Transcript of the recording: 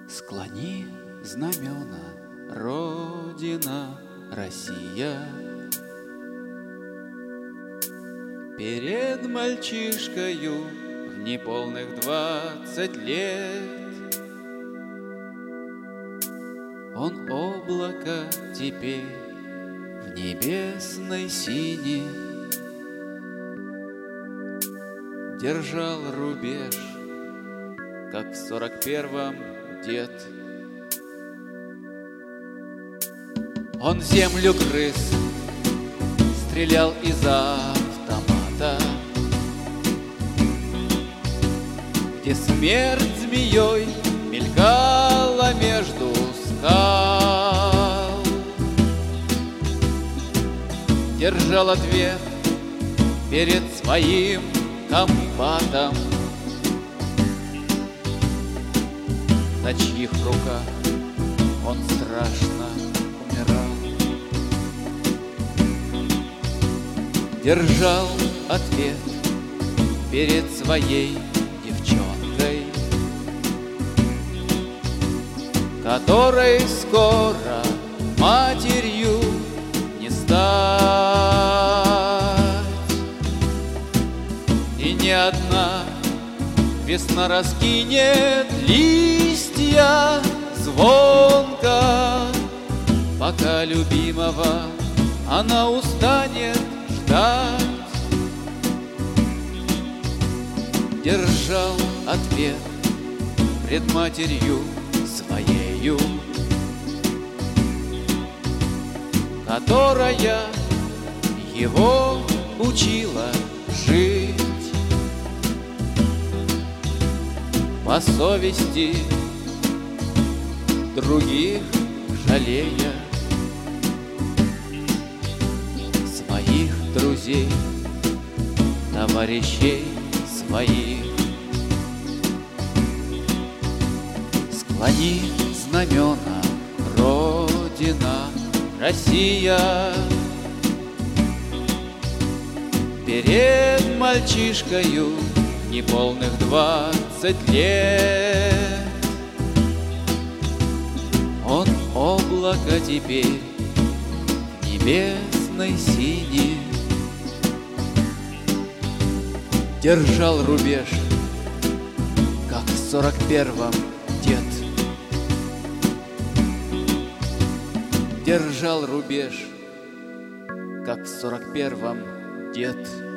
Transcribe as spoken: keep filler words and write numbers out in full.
Склони знамена, Родина, Россия, перед мальчишкою в неполных двадцать лет. Он облако теперь в небесной сине держал рубеж, как в сорок первом дед. Он землю грыз, стрелял из автомата, где смерть змеей мелькала между скал. Держал ответ перед своим комбатом, на чьих руках он страшно умирал. Держал ответ перед своей девчонкой, которой скоро матерью не стать. И ни одна весна раскинет листья звонко, пока любимого она устанет ждать. Держал ответ пред матерью своею, которая его учила жить по совести, других жалея, своих друзей, товарищей своих. Склони знамена, Родина, Россия, перед мальчишкою неполных двадцать лет. Он облако теперь небесной сине держал рубеж, как в сорок первом дед. Держал рубеж, как в сорок первом дед.